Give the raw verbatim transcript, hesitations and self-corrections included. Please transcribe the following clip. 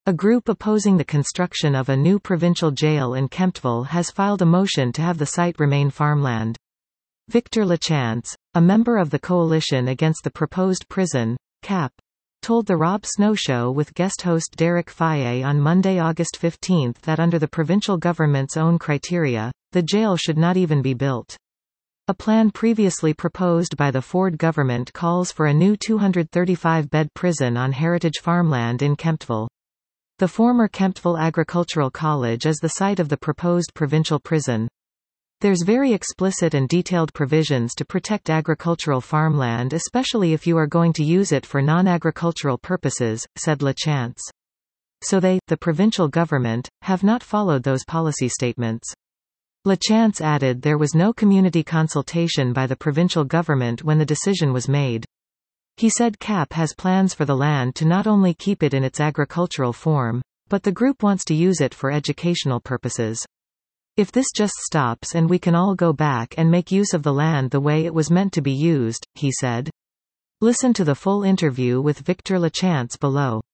A group opposing the construction of a new provincial jail in Kemptville has filed a motion to have the site remain farmland. Victor Lachance, a member of the Coalition Against the Proposed Prison, C A P, told the Rob Snow Show with guest host Derek Faye on Monday, August fifteenth that under the provincial government's own criteria, the jail should not even be built. A plan previously proposed by the Ford government calls for a new two hundred thirty-five bed prison on heritage farmland in Kemptville. The former Kemptville Agricultural College is the site of the proposed provincial prison. There's very explicit and detailed provisions to protect agricultural farmland, especially if you are going to use it for non-agricultural purposes, said Lachance. So they, the provincial government, have not followed those policy statements. Lachance added there was no community consultation by the provincial government when the decision was made. He said C A P has plans for the land to not only keep it in its agricultural form, but the group wants to use it for educational purposes. If this just stops and we can all go back and make use of the land the way it was meant to be used, he said. Listen to the full interview with Victor Lachance below.